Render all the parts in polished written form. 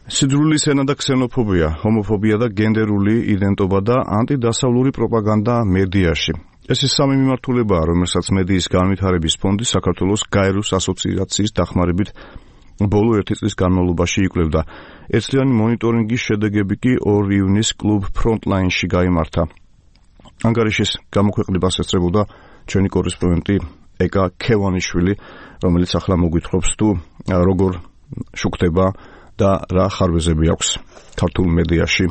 სიძრულის ენა და ქსენოფობია, ჰომოფობია და გენდერული იდენტობა და ანტიდასავლური პროპაგანდა მედიაში. ეს ის სამი მიმართულებაა, რომელსაც მედიის განვითარების ფონდი საქართველოს გაეროს ასოციაციის დახმარებით ბოლო 1 წლის განმავლობაში იკვლევდა. ერთწლიანი მონიტორინგის შედეგები კი 2 ივნისს კლუბ ფრონტლაინში გაიმართა. ანგარიშის გამოქვეყნებას ესწრებოდა ჩვენი კორესპონდენტი ეკა ქევანიშვილი, რომელიც ახლა მოგვითხრობს თუ როგორ შუქდება და რა ხარვეზები აქვს ქართულ მედიაში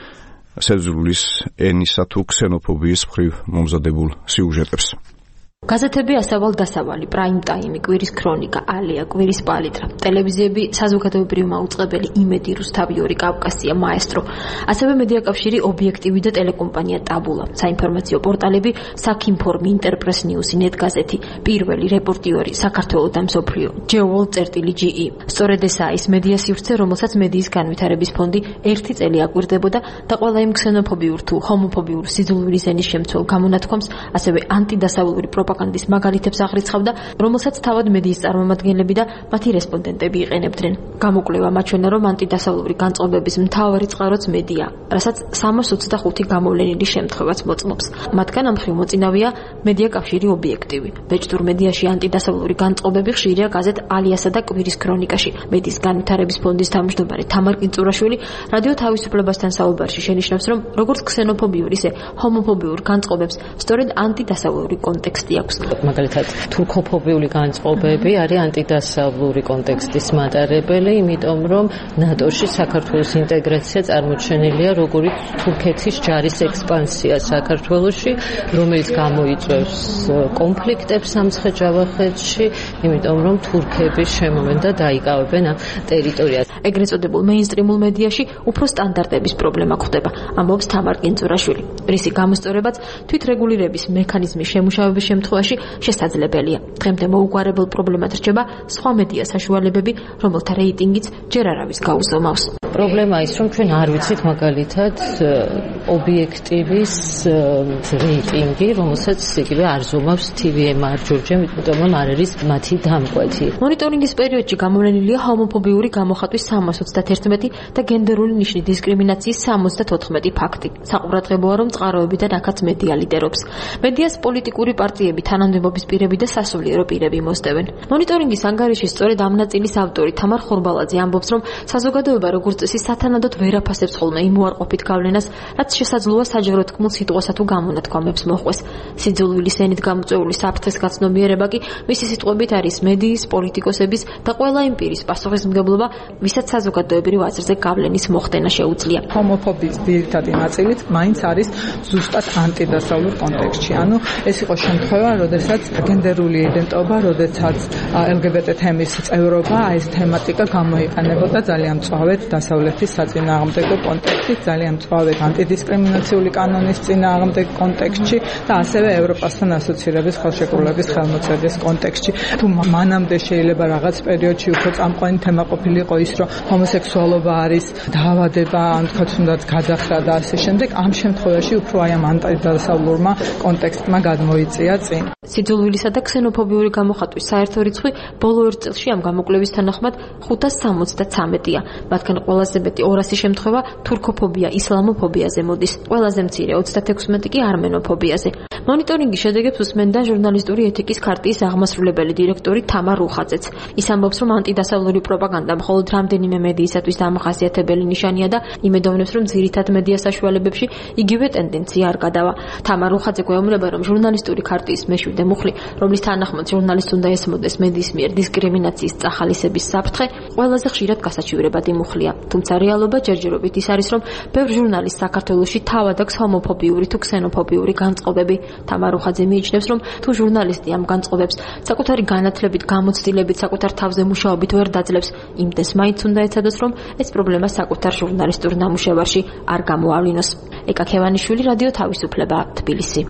სიძრულის ენისა თუ ქსენოფობიის მხრივ მომზადებულ სიუჟეტებს. გაზეთები ასავალ-დასავალი, პრაიმ ტაიმი, კვირის ქრონიკა, ალია, კვირის პალიტრა, ტელევიზიები, საზოგადოებრივი მაუწყებელი, იმედი, რუსთავიორი, კავკასია, მაესტრო, ასევე მედიაკავშირი, ობიექტივი და ტელეკომპანია ტაბულა, საინფორმაციო პორტალები, საქინფორმი, ინტერპრეს ნიუსი, ნეტგაზეთი, პირველი, რეპორტიორი, საქართველო და მსოფლიო, GeoWorld.ge. სწორედ ესაა ის მედია სივრცე, რომელსაც მედიის განვითარების ფონდი 1 წელი აკვირდებოდა და ყველა იმ ქსენოფობიურ თუ ჰომოფობიურ სიძულვილის ენის შემცველ გამონათქვამს, ასევე ანტიდასავლური პროპაგანდის მაგალითებს აღრიცხავდა, რომელსაც თავად მედიის წარმომადგენლები და მათი რესპონდენტები იყენებდნენ. გამოკვლევა მაჩვენა, რომ ანტიდასავლური განწყობების მთავარი წყაროც მედია, რასაც 325 გამოვლენილი შემთხვევაც მოწმობს. მათგან ამ მხრივ მოწინავეა მედიაკავშირი ობიექტივი. ბეჭდურ მედიაში ანტიდასავლური განწყობები ხშირია გაზეთ ალიასა და კვირის ქრონიკაში. მედიის განვითარების ფონდის თავმჯდომარე თამარ კინწურაშვილი რადიო თავისუფლებასთან საუბარში შენიშნავს, რომ როგორც ქსენოფობიურ, ისე ჰომოფობიურ განწყობებს სწორედ ანტიდასავლური კონტექსტი აქვს. მაგალითად, თურქოფობიული განწყობები არის ანტიდასავლური კონტექსტის მატარებელი, იმიტომ რომ ნატოში საქართველოს ინტეგრაცია წარმოჩენილია როგორც თურქეთის ჯარის ექსპანსია საქართველოში, რომელიც გამოიწვევს კონფლიქტებს სამცხე-ჯავახეთში, იმიტომ რომ თურქები შემოვენ და დაიკავებენ ამ ტერიტორიას. ეგრეთ წოდებულ მეინსტრიმულ მედიაში უფრო სტანდარტების პრობლემა გვხვდება, ამბობს თამარ კინწურაშვილი. რისი გამოსწორებაც თვითრეგულირების მექანიზმის შემუშავების შემთხვევაში შესაძლებელია. დღემდე მოუგვარებელ პრობლემად რჩება სხვა მედია საშუალებები, რომელთა რეიტინგიც ჯერ არავის გაუზომავს. პრობლემა ის, რომ ჩვენ არ ვიცით მაგალითად ობიექტივის რეიტინგი, რომელსაც იგივე არ ზომავს TVMR ჯორჯი, იმიტომ რომ არ არის მათი დამკვეთი. მონიტორინგის პერიოდში გამოვლენილია ჰომოფობიური გამოხატვის 331 და გენდერული ნიშნის დისკრიმინაციის 74 ფაქტი. საყურადღებოა, რომ წყაროებიდან აქაც მედია ლიდერობს. მედიას პოლიტიკური პარტიები, თანამდებობის პირები და სასულიერო პირები მოსდევენ. მონიტორინგის ანგარიშის სწორედ ამ ნაწილის ავტორი თამარ ხორბალაძე ამბობს, რომ საზოგადოება როგორც წესი სათანადოდ ვერ აფასებს ხოლმე იმ უარყოფით გავლენას, რაც შესაძლოა საჯარო თქმულ სიტყვასა თუ გამონათქვამებს მოხვეს. სიძულვილის ენით გამოწვეული საფრთხის გაცნობიერება კი მისი სიტყვებით არის მედიის, პოლიტიკოსების და ყველა იმ პირის პასუხისმგებლობა, ვისაც საზოგადოებრივ აზრზე გავლენის მოხდენა შეუძლია. ჰომოფობიის ძირითადი ნაწილიც მაინც არის ზუსტად ანტიდასავლურ კონტექსტში. ანუ ეს იყო შემთხვევა, როდესაც გენდერული იდენტობა, როდესაც LGBT თემის წევრობა, ეს თემატიკა გამოიყენებოდა ძალიან მწვავედ დასავლეთის საწინააღმდეგო კონტექსტში, ძალიან მწვავედ ანტიდისკრიმინაციული კანონის წინააღმდეგ კონტექსტში და ასევე ევროპასთან ასოცირების ხელშეკრულების ხელმოწერის კონტექსტში. თუ მანამდე შეიძლება რაღაც პერიოდში უფრო წამყვანი თემა ყოფილიყო ის, რომ ჰომოსექსუალობა არის დაავადება, ან თქვათ თუნდაც გაძახრა და ასე შემდეგ, ამ შემთხვევაში უფრო აი ამ ანტიდასავლურმა კონტექსტმა გადმოიწია წინ. სიძულვილისა და ქსენოფობიური გამოხატვის საერთო რიცხვი ბოლო 1 წელში ამ გამოკვლევის თანახმად 573-ია. მათგან ყველაზე მეტი 200 შემთხვევა თურქოფობია, ისლამოფობიაზე მოდის. ყველაზე მცირე 36 კი armenofobiyაზე. მონიტორინგის შედეგებს უსმენდა ჟურნალისტური ეთიკის ქარტიის აღმასრულებელი დირექტორი თამარ რუხაძეც. ის ამბობს, რომ ანტიდასავლური პროპაგანდა მხოლოდ რამდენიმე მედიისათვის დამახასიათებელი ნიშანია და იმედოვნებს, რომ ძირითად მედია საშუალებებში იგივე ტენდენცია არ გადავა. თამარ რუხაძე გვეუბნება, რომ ჟურნალისტური ქარტიის მეშვიდე მუხლი, რომლის თანახმად ჟურნალისტს უნდა ესმოდეს მედიის მიერ დისკრიმინაციის წახალისების საფრთხე, ყველაზე ხშირად გასაჩივრებადი მუხლია. თუმცა რეალობა ჯერჯერობით ის არის, რომ ბევრ ჟურნალისტს საქართველოში თავად აქვს ჰომოფობიური თუ ქსენოფობიური განწყობები. თამარ რუხაძე მიიჩნევს, რომ თუ ჟურნალისტი ამ განწყობებს საკუთარი განათლებით, გამოცდილებით, საკუთარ თავზე მუშაობით ვერ დაძლევს, იმდენს მაინც უნდა ეცადოს, რომ ეს პრობლემა საკუთარ ჟურნალისტურ ნამუშევარში არ გამოავლინოს. ეკა ქევანიშვილი, რადიო თავისუფლება, თბილისი.